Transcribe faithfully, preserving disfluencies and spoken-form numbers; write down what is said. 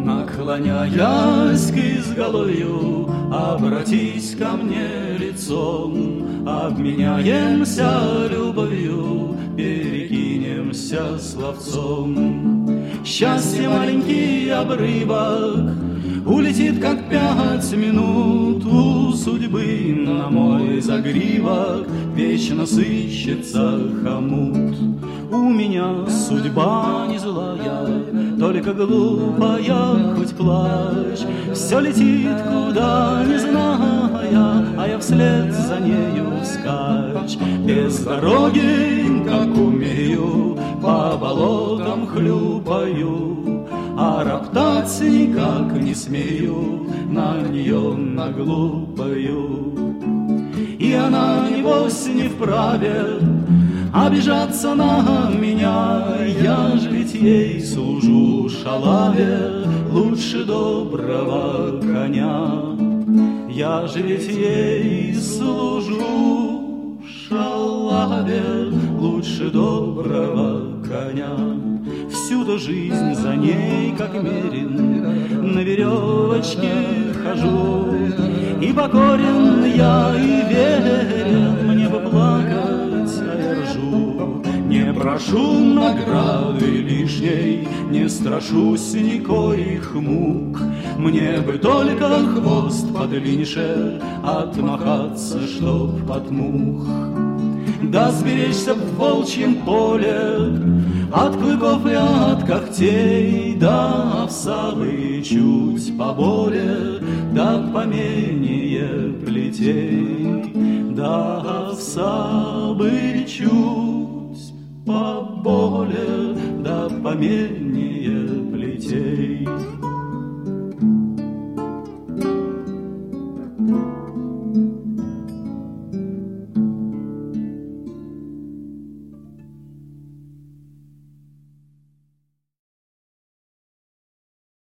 Наклоняясь к изголовью, обратись ко мне лицом, обменяемся любовью, перекинемся словцом. Счастье маленький обрывок улетит, как пять минут. У судьбы на мой загривок вечно сыщется хомут. У меня судьба не злая, только глупая, хоть плачь. Все летит, куда не зная, а я вслед за нею вскачь. Без дороги, как умею, по болотам хлюпаю, а роптать никак не смею на нее, на глупую. И она, небось, не вправе обижаться на меня. Я ж ведь ей служу, шалаве, лучше доброго коня. Я ж ведь ей служу, шалаве, лучше доброго коня. Всюду жизнь за ней, как мерин, на веревочке хожу. И покорен я, и верен, мне бы плакать, а я ржу. Не прошу награды лишней, не страшусь никоих мук. Мне бы только хвост подлиннее отмахаться, чтоб от мух. Да сберечься в волчьем поле от клыков и от когтей, да овса бы чуть поболе, да поменее плетей, да овса бы чуть поболе, да поменее